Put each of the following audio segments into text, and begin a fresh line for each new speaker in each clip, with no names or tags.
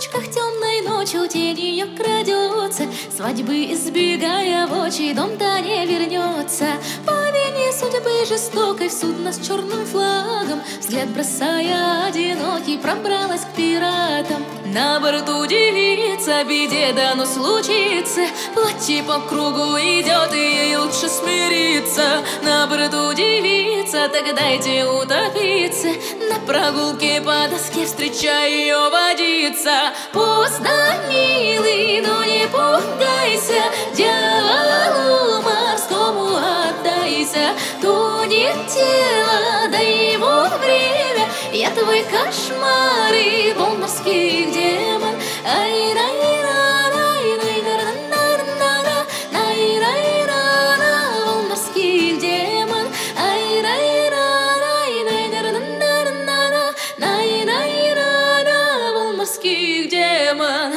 тучках темной ночью тень ее крадется, свадьбы избегая в очи, дом-то не вернется. По вине судьбы жестокой в судно с черным флагом, взгляд бросая одинокий, пробралась к пиратам. На борту девица, беде дано случится, платье по кругу идет, и ей лучше смириться. На борту девица, так дайте утопиться, на прогулке по доске встречай ее водиться. Поздно, милый, но не пугайся, дьяволу морскому отдайся. Тонет тело, дай ему время, я твой кошмар и волн морских демон. Волн морских демон. Волн морских демон.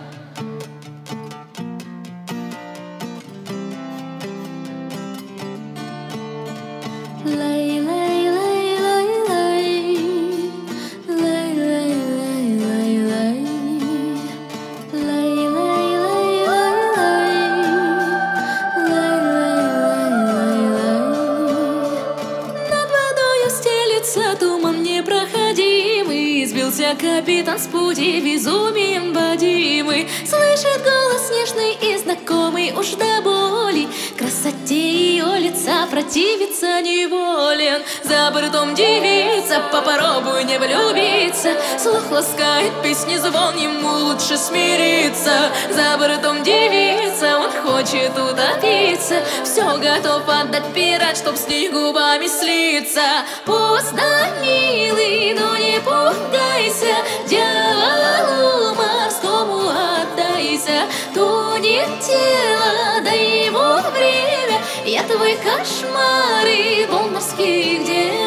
Лай, лай, лай, лай, лай. Лай, лай, лай, лай, лай. Лай, лай, лай, лай, лай. Лай, лай, лай, лай, лай. Над водою стелется туман непроходимый, сбился капитан с пути безумием водимый. Слышит голос нежный и знакомый уж до боли, красоте ее лица противиться неволен. За бортом девица, попробуй не влюбиться, слух ласкает песни звон, ему лучше смириться. За бортом девица, он хочет утопиться, все готов отдать пират, чтоб с ней губами слиться. Поздно, милый, но не пугайся, дьяволу морскому отдайся. Тонет тело, дай ему время, я твой кошмар и волн морских демон.